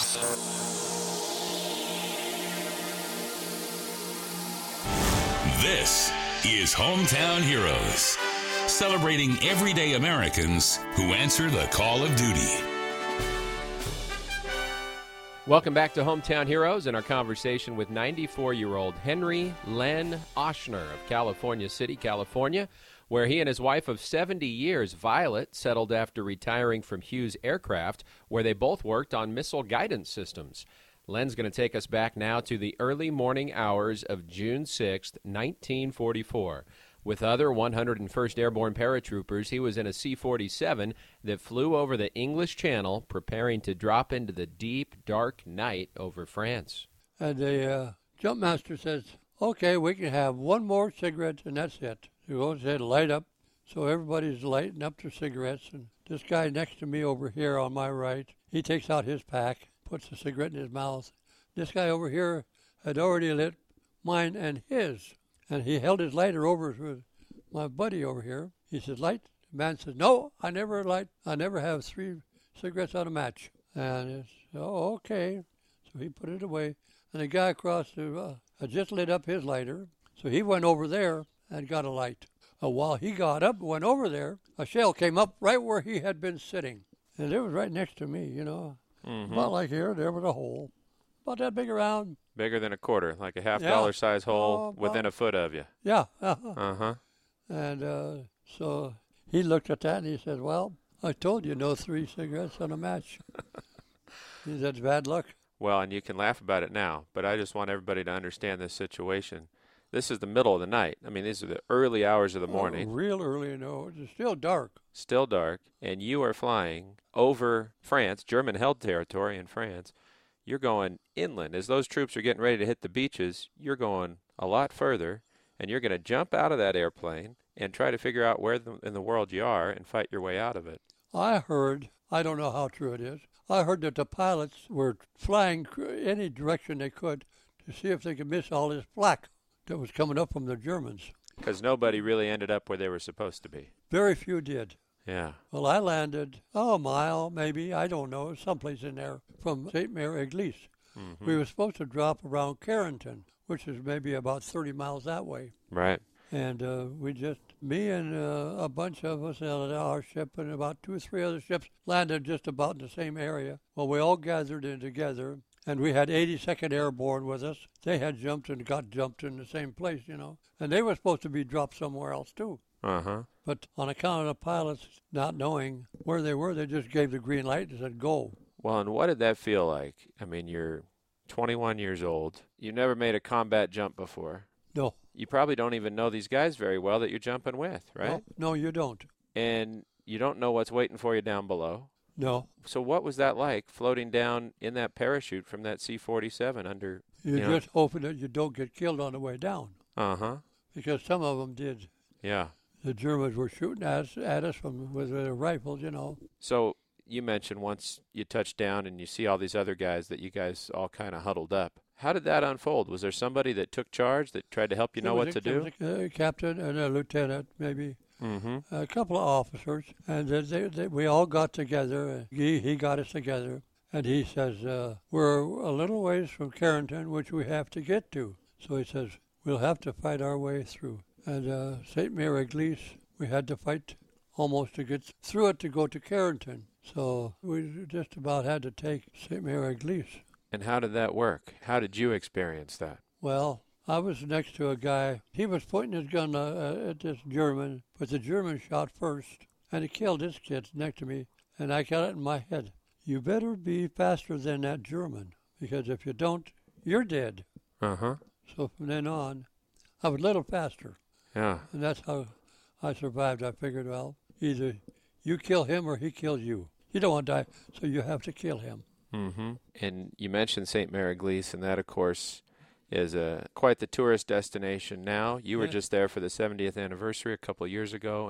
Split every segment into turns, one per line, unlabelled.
This is Hometown Heroes, celebrating everyday Americans who answer the call of duty.
Welcome back to Hometown Heroes and our conversation with 94-year-old Henry Len Ochsner of California City, California, where he and his wife of 70 years, Violet, settled after retiring from Hughes Aircraft, where they both worked on missile guidance systems. Len's going to take us back now to the early morning hours of June 6, 1944. With other 101st Airborne paratroopers, he was in a C-47 that flew over the English Channel, preparing to drop into the deep, dark night over France.
And the jumpmaster says, okay, we can have one more cigarette, and that's it. He goes ahead and light up. So everybody's lighting up their cigarettes. And this guy next to me over here on my right, he takes out his pack, puts a cigarette in his mouth. This guy over here had already lit mine and his. And he held his lighter over to my buddy over here. He said, light? The man says, no, I never light. I never have 3 cigarettes on a match. And he said, oh, okay. So he put it away. And the guy across the had just lit up his lighter. So he went over there and got a light. While he got up and went over there, a shell came up right where he had been sitting. And it was right next to me, you know. Mm-hmm. About like here, there was a hole. About that big around.
Bigger than a quarter, like a $half size hole within a foot of you.
Yeah.
Uh-huh.
And so he looked at that and he said, well, I told you no 3 cigarettes on a match. He said, it's bad luck.
Well, and you can laugh about it now, but I just want everybody to understand this situation. This is the middle of the night. I mean, these are the early hours of the morning.
Real early, no. It's still dark.
Still dark. And you are flying over France, German-held territory in France. You're going inland. As those troops are getting ready to hit the beaches, you're going a lot further, and you're going to jump out of that airplane and try to figure out where in the world you are and fight your way out of it.
I heard, I don't know how true it is, I heard that the pilots were flying any direction they could to see if they could miss all this flak that was coming up from the Germans.
Because nobody really ended up where they were supposed to be.
Very few did.
Yeah.
Well, I landed a mile, maybe, I don't know, someplace in there from St. Mary Église. Mm-hmm. We were supposed to drop around Carrington, which is maybe about 30 miles that way.
Right.
And me and a bunch of us on our ship and about 2 or 3 other ships landed just about in the same area. Well, we all gathered in together, and we had 82nd Airborne with us. They had jumped and got jumped in the same place, you know. And they were supposed to be dropped somewhere else, too.
Uh-huh.
But on account of the pilots not knowing where they were, they just gave the green light and said, go.
Well, and what did that feel like? I mean, you're 21 years old. You never made a combat jump before.
No.
You probably don't even know these guys very well that you're jumping with, right?
No, you don't.
And you don't know what's waiting for you down below.
No.
So what was that like, floating down in that parachute from that C-47 under...
You're just hoping that you don't get killed on the way down.
Uh-huh.
Because some of them did.
Yeah.
The Germans were shooting at us with their rifles, you know.
So you mentioned once you touch down and you see all these other guys that you guys all kind of huddled up. How did that unfold? Was there somebody that took charge that tried to help you know what to do?
There was a captain and a lieutenant, maybe. Mm-hmm. A couple of officers. And we all got together. He got us together. And he says, we're a little ways from Carrington, which we have to get to. So he says, we'll have to fight our way through. And St. Mary Église, we had to fight almost to get through it to go to Carrington. So we just about had to take St. Mary Église.
And how did that work? How did you experience that?
Well, I was next to a guy. He was pointing his gun at this German, but the German shot first, and he killed this kid next to me. And I got it in my head. You better be faster than that German, because if you don't, you're dead.
Uh-huh.
So from then on, I was a little faster.
Yeah.
And that's how I survived. I figured, well, either you kill him or he kills you. You don't want to die, so you have to kill him.
Mm-hmm. And you mentioned St. Mary Église, and that, of course, is quite the tourist destination now. You were just there for the 70th anniversary a couple of years ago,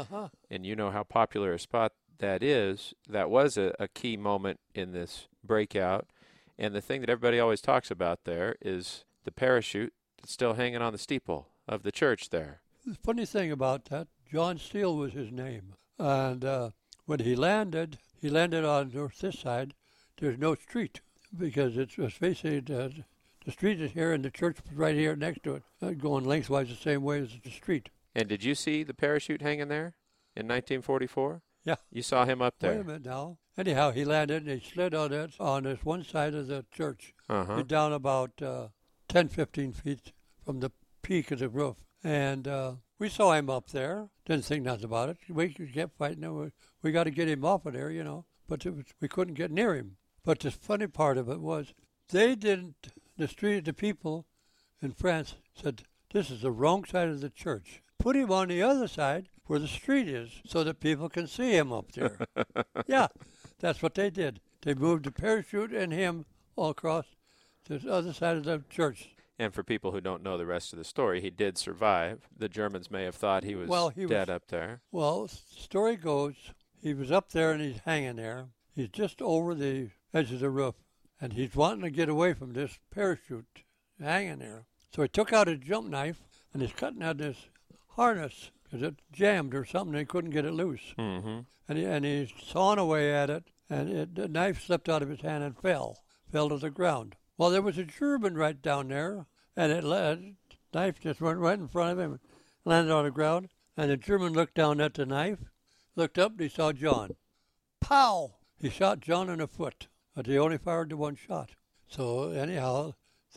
and you know how popular a spot that is. That was a key moment in this breakout. And the thing that everybody always talks about there is the parachute that's still hanging on the steeple of the church there.
The funny thing about that, John Steele was his name. And when he landed on this side. There's no street. because it was facing the street is here and the church was right here next to it, going lengthwise the same way as the street.
And did you see the parachute hanging there in 1944?
Yeah.
You saw him up there.
Wait a minute now. Anyhow, he landed and he slid on this one side of the church.
Uh-huh.
Down about 10, 15 feet from the peak of the roof. And we saw him up there. Didn't think nothing about it. We kept fighting. We got to get him off of there, But we couldn't get near him. But the funny part of it was they didn't, the people in France said, this is the wrong side of the church. Put him on the other side where the street is so that people can see him up there. Yeah, that's what they did. They moved the parachute and him all across to the other side of the church.
And for people who don't know the rest of the story, he did survive. The Germans may have thought he was dead up there.
Well, the story goes, he was up there and he's hanging there. He's just over the edge of the roof, and he's wanting to get away from this parachute hanging there. So he took out his jump knife, and he's cutting out this harness because it jammed or something. They couldn't get it loose.
Mm-hmm.
And he's sawing away at it, and the knife slipped out of his hand and fell to the ground. Well, there was a German right down there, and the knife just went right in front of him, landed on the ground, and the German looked down at the knife, looked up, and he saw John. Pow! He shot John in the foot, but he only fired the one shot. So anyhow,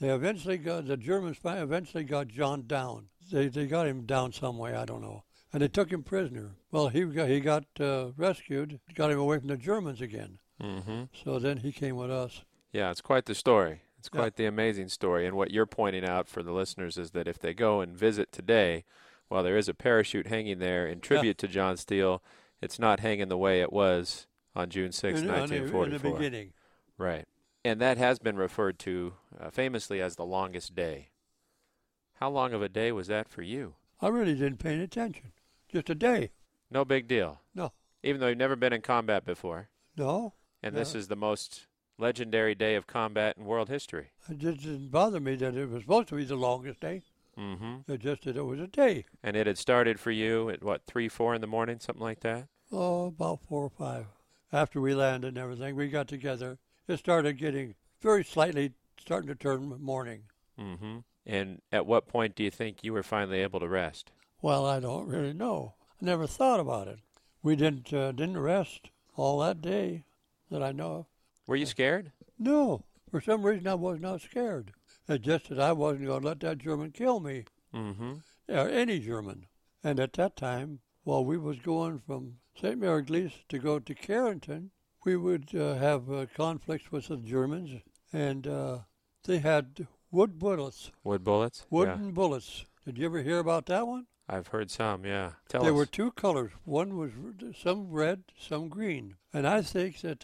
the Germans eventually got John down. They got him down some way, I don't know. And they took him prisoner. Well, he got rescued, got him away from the Germans again.
Mm-hmm.
So then he came with us.
Yeah, it's quite the story. It's quite the amazing story. And what you're pointing out for the listeners is that if they go and visit today, while there is a parachute hanging there in tribute to John Steele, it's not hanging the way it was on June 6, 1944.
In the beginning.
Right. And that has been referred to famously as the longest day. How long of a day was that for you?
I really didn't pay any attention. Just a day.
No big deal.
No.
Even though you've never been in combat before.
No.
And this is the most legendary day of combat in world history.
It just didn't bother me that it was supposed to be the longest day.
Mm-hmm.
It just that it was a day.
And it had started for you at 3, 4 in the morning, something like that?
Oh, about 4 or 5. After we landed and everything, we got together. It started getting starting to turn morning.
Mm-hmm. And at what point do you think you were finally able to rest?
Well, I don't really know. I never thought about it. We didn't rest all that day that I know of.
Were you scared?
No. For some reason, I was not scared. It's just that I wasn't going to let that German kill me.
Mm-hmm.
Or any German. And at that time, while we was going from St. Mary Glees to go to Carrington, we would have conflicts with the Germans, and they had wood bullets.
Wood bullets?
Wooden bullets. Did you ever hear about that one?
I've heard some, yeah. Tell us.
There were two colors. One was some red, some green. And I think that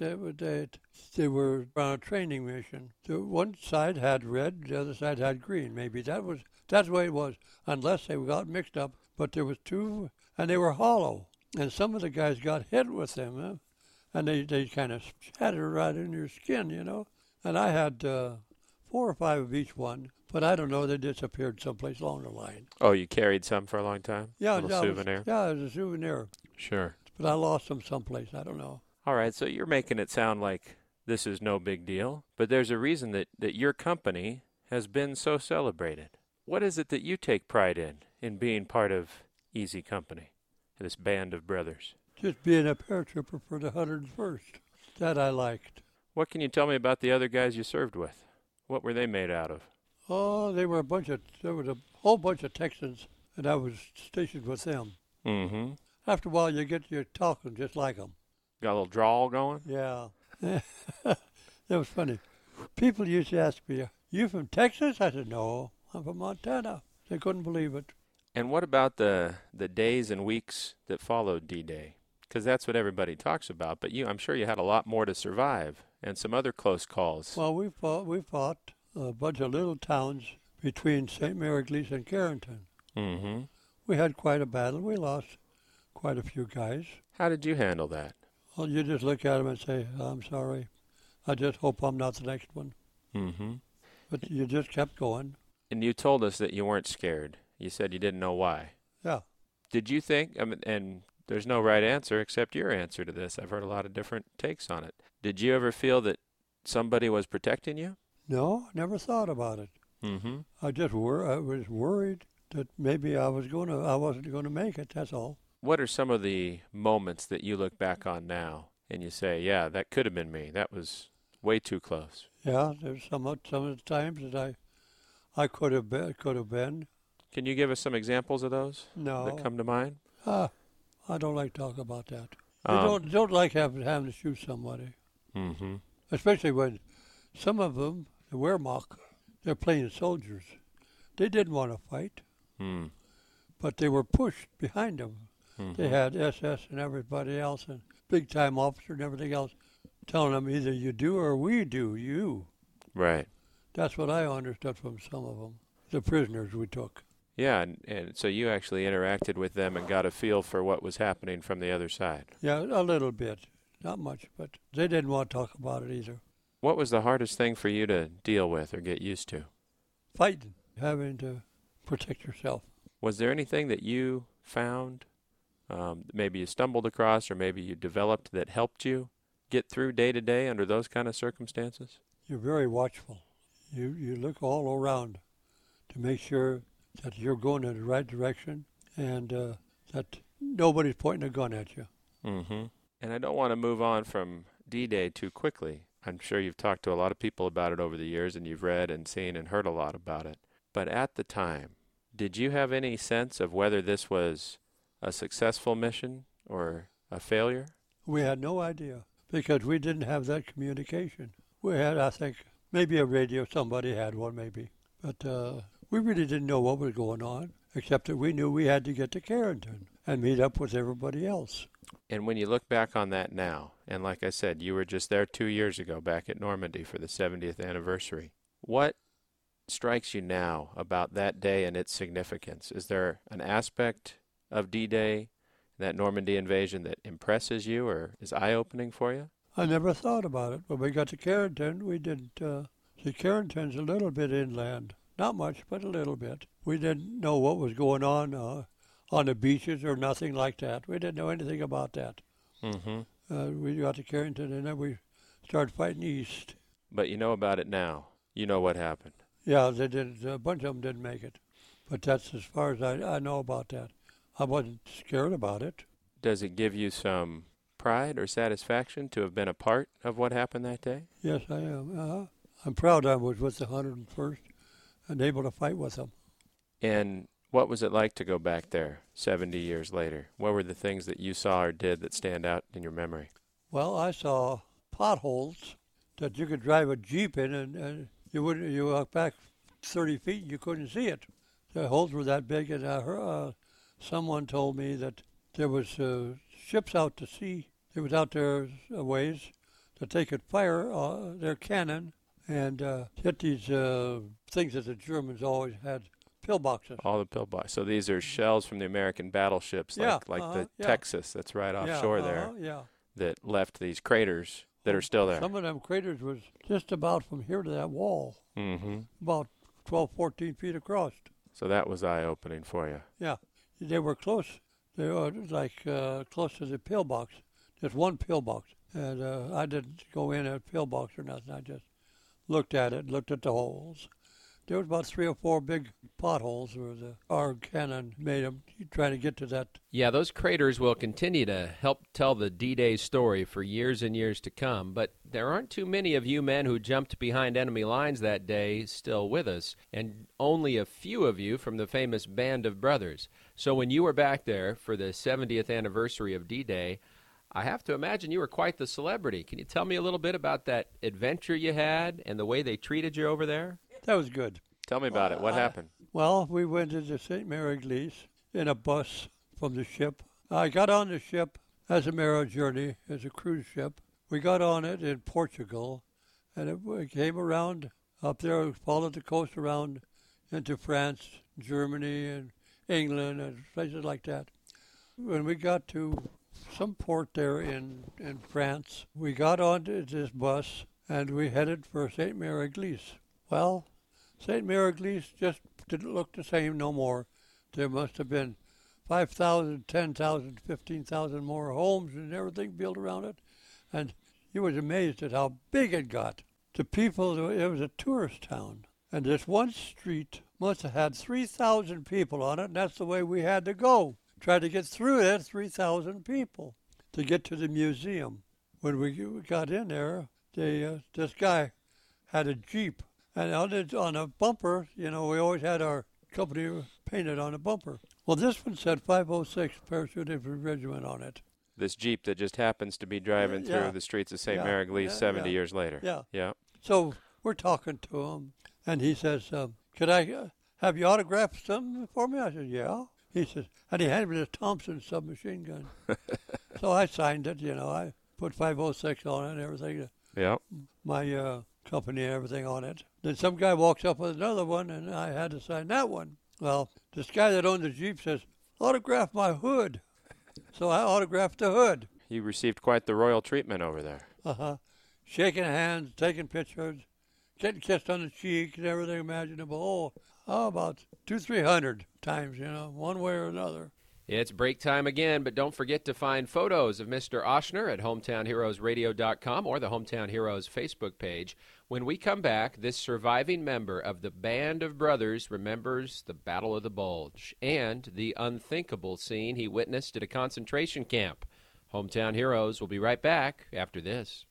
they were on a training mission. So one side had red, the other side had green. Maybe that's the way it was, unless they got mixed up. But there was two, and they were hollow. And some of the guys got hit with them, and they kind of shattered right in your skin, And I had 4 or 5 of each one. But I don't know, they disappeared someplace along the line.
Oh, you carried some for a long time?
Yeah,
a little souvenir?
It was a souvenir.
Sure.
But I lost them someplace, I don't know.
All right, so you're making it sound like this is no big deal, but there's a reason that your company has been so celebrated. What is it that you take pride in being part of Easy Company, this band of brothers?
Just being a paratrooper for the 101st. That I liked.
What can you tell me about the other guys you served with? What were they made out of?
Oh, there was a whole bunch of Texans, and I was stationed with them.
Mm-hmm.
After a while, you're talking just like them.
Got a little drawl going?
Yeah. That was funny. People used to ask me, you from Texas? I said, no, I'm from Montana. They couldn't believe it.
And what about the days and weeks that followed D-Day? Because that's what everybody talks about, but I'm sure you had a lot more to survive and some other close calls.
Well, we fought a bunch of little towns between St. Mary Glees and Carrington.
Mm-hmm.
We had quite a battle. We lost quite a few guys.
How did you handle that?
Well, you just look at them and say, I'm sorry. I just hope I'm not the next one.
Mm-hmm.
But you just kept going.
And you told us that you weren't scared. You said you didn't know why.
Yeah.
Did you think, and there's no right answer except your answer to this. I've heard a lot of different takes on it. Did you ever feel that somebody was protecting you?
No, never thought about it.
Mm-hmm.
I was worried that maybe I wasn't gonna make it. That's all.
What are some of the moments that you look back on now and you say, yeah, that could have been me. That was way too close.
Yeah, there's some of the times that I could have been.
Can you give us some examples of those
No,
that come to mind?
I don't like talking about that. I don't like having to shoot somebody,
Mm-hmm.
especially when some of them, the Wehrmacht, they're plain soldiers. They didn't want to fight, but they were pushed behind them.
Mm-hmm.
They had SS and everybody else and big-time officer and everything else telling them either you do or we do, you.
Right.
That's what I understood from some of them, the prisoners we took.
Yeah, and so you actually interacted with them and got a feel for what was happening from the other side.
Yeah, a little bit. Not much, but they didn't want to talk about it either.
What was the hardest thing for you to deal with or get used to?
Fighting, having to protect yourself.
Was there anything that you found, maybe you stumbled across or maybe you developed that helped you get through day to day under those kind of circumstances?
You're very watchful. You look all around to make sure that you're going in the right direction and that nobody's pointing a gun at you.
Mm-hmm. And I don't want to move on from D-Day too quickly. I'm sure you've talked to a lot of people about it over the years and you've read and seen and heard a lot about it. But at the time, did you have any sense of whether this was a successful mission or a failure?
We had no idea because we didn't have that communication. We had, I think, maybe a radio. Somebody had one maybe. But we really didn't know what was going on, except that we knew we had to get to Carrington and meet up with everybody else.
And when you look back on that now, and like I said, you were just there 2 years ago back at Normandy for the 70th anniversary, what strikes you now about that day and its significance? Is there an aspect of D-Day, that Normandy invasion, that impresses you or is eye-opening for you?
I never thought about it. When we got to Carrington, we didn't see, Carrington's a little bit inland. Not much, but a little bit. We didn't know what was going on the beaches or nothing like that. We didn't know anything about that.
Mm-hmm.
We got to Carrington, and then we started fighting east.
But you know about it now. You know what happened.
Yeah, they did. A bunch of them didn't make it. But that's as far as I know about that. I wasn't scared about it.
Does it give you some pride or satisfaction to have been a part of what happened that day?
Yes, I am. I'm proud I was with the 101st and able to fight with them.
And what was it like to go back there 70 years later? What were the things that you saw or did that stand out in your memory?
Well, I saw potholes that you could drive a Jeep in, and you walk back 30 feet and you couldn't see it. The holes were that big, and someone told me that there was ships out to sea. They was out there a ways that they could fire their cannon and hit these things that the Germans always had, pillboxes.
All the pillboxes. So these are shells from the American battleships, like the Texas that's right offshore there, that left these craters that are still there.
Some of them craters was just about from here to that wall, about 12, 14 feet across.
So that was eye-opening for you.
Yeah, they were close. They were close to the pillbox, just one pillbox. And I didn't go in at pillbox or nothing. I just looked at it, looked at the holes. There was about 3 or 4 big potholes where our cannon made them, trying to get to that.
Yeah, those craters will continue to help tell the D-Day story for years and years to come, but there aren't too many of you men who jumped behind enemy lines that day still with us, and only a few of you from the famous Band of Brothers. So when you were back there for the 70th anniversary of D-Day, I have to imagine you were quite the celebrity. Can you tell me a little bit about that adventure you had and the way they treated you over there?
That was good.
Tell me about it. What happened?
Well, we went into St. Mary Église in a bus from the ship. I got on the ship as a Mara journey, as a cruise ship. We got on it in Portugal, and it came around up there, followed the coast around into France, Germany, and England, and places like that. When we got to some port there in France, we got onto this bus, and we headed for St. Mary Église. Well, St. Mary Église just didn't look the same no more. There must have been 5,000, 10,000, 15,000 more homes and everything built around it. And you was amazed at how big it got. the people, it was a tourist town. And this one street must have had 3,000 people on it, and that's the way we had to go. Try to get through that 3,000 people to get to the museum. When we got in there, this guy had a Jeep. And on a bumper, we always had our company painted on a bumper. Well, this one said 506 Parachute Infantry Regiment on it.
This Jeep that just happens to be driving through the streets of St. Mary Glees 70 years later.
Yeah. So we're talking to him, and he says, could I have you autograph something for me? I said, yeah. He says, and he handed me the Thompson submachine gun. So I signed it, I put 506 on it and everything.
Yeah.
My company and everything on it. Then some guy walks up with another one, and I had to sign that one. Well, this guy that owned the Jeep says, autograph my hood. So I autographed the hood.
You received quite the royal treatment over there.
Uh-huh. Shaking hands, taking pictures, getting kissed on the cheek and everything imaginable. About 200-300 times, one way or another.
It's break time again, but don't forget to find photos of Mr. Ochsner at hometownheroesradio.com or the Hometown Heroes Facebook page. When we come back, this surviving member of the Band of Brothers remembers the Battle of the Bulge and the unthinkable scene he witnessed at a concentration camp. Hometown Heroes will be right back after this.